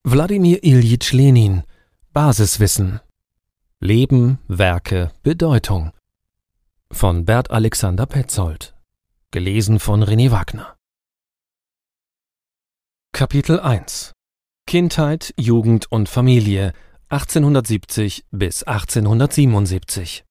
Wladimir Iljitsch Lenin. Basiswissen. Leben, Werke, Bedeutung. Von Bert Alexander Petzold. Gelesen von René Wagner. Kapitel 1. Kindheit, Jugend und Familie 1870 bis 1877.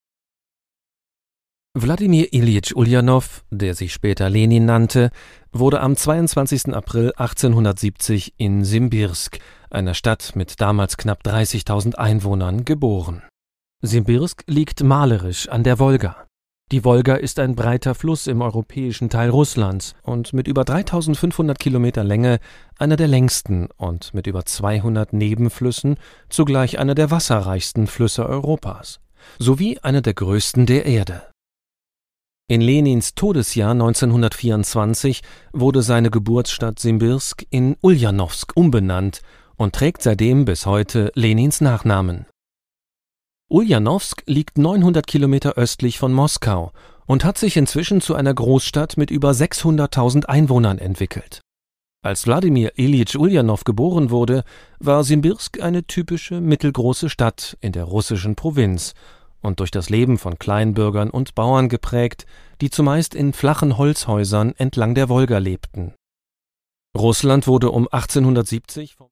Wladimir Iljitsch Uljanov, der sich später Lenin nannte, wurde am 22. April 1870 in Simbirsk, einer Stadt mit damals knapp 30.000 Einwohnern, geboren. Simbirsk liegt malerisch an der Wolga. Die Wolga ist ein breiter Fluss im europäischen Teil Russlands und mit über 3.500 Kilometer Länge einer der längsten und mit über 200 Nebenflüssen zugleich einer der wasserreichsten Flüsse Europas, sowie einer der größten der Erde. In Lenins Todesjahr 1924 wurde seine Geburtsstadt Simbirsk in Uljanowsk umbenannt und trägt seitdem bis heute Lenins Nachnamen. Uljanowsk liegt 900 Kilometer östlich von Moskau und hat sich inzwischen zu einer Großstadt mit über 600.000 Einwohnern entwickelt. Als Wladimir Iljitsch Uljanov geboren wurde, war Simbirsk eine typische mittelgroße Stadt in der russischen Provinz und durch das Leben von Kleinbürgern und Bauern geprägt, die zumeist in flachen Holzhäusern entlang der Wolga lebten. Russland wurde um 1870